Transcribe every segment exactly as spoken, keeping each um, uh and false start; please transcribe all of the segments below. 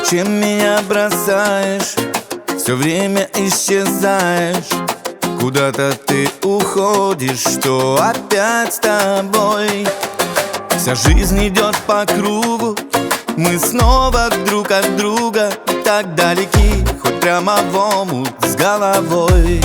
Зачем меня бросаешь? Все время исчезаешь. Куда-то ты уходишь, что опять с тобой? Вся жизнь идет по кругу, мы снова друг от друга так далеки, хоть прямо в омут с головой.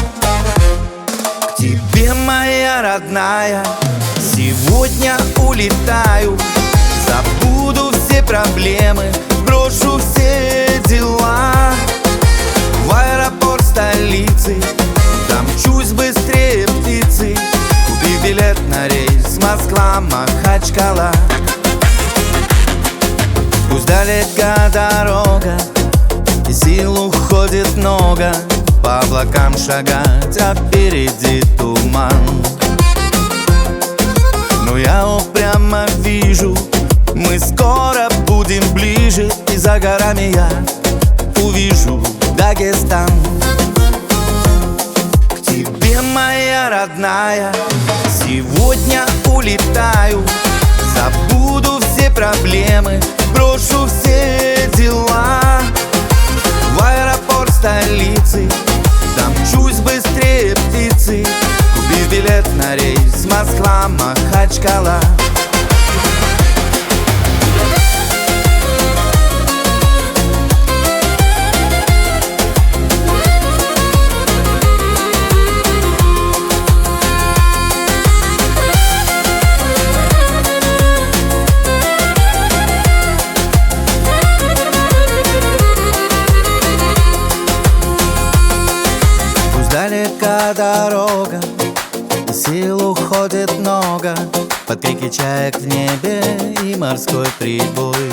К тебе, моя родная, сегодня улетаю. Забуду все проблемы, брошу все дела. В аэропорт столицы, там мчусь быстрее птицы. Купи билет на рейс Москва-Махачкала. Пусть далека дорога и сил уходит много, по облакам шагать, а впереди туман. Но я упрямо вижу, мы скоро будем ближе, и за горами я увижу Дагестан. К тебе, моя родная, сегодня улетаю. Забуду все проблемы, брошу все дела. В аэропорт столицы, там мчусь быстрее птицы. Купи билет на рейс Москва-Махачкала. Далека дорога, сил уходит много, под крики чаек в небе и морской прибой.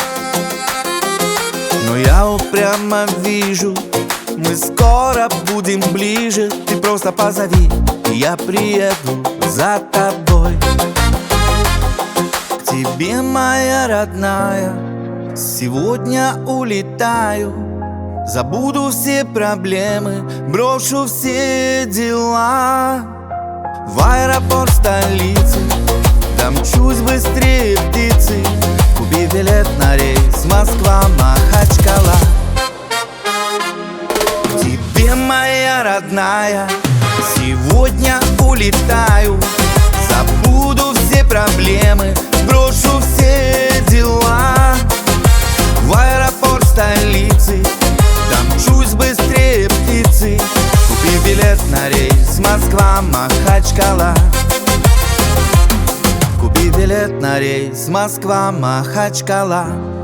Но я упрямо вижу, мы скоро будем ближе. Ты просто позови, и я приеду за тобой. К тебе, моя родная, сегодня улетаю. Забуду все проблемы, брошу все дела. В аэропорт столицы, там мчусь быстрее птицы. Купи билет на рейс Москва-Махачкала. К тебе, моя родная, сегодня улетаю. Забуду все проблемы, брошу все дела. В аэропорт столицы, там мчусь быстрее птицы. Купи билет на рейс Москва-Махачкала. Купи билет на рейс Москва-Махачкала.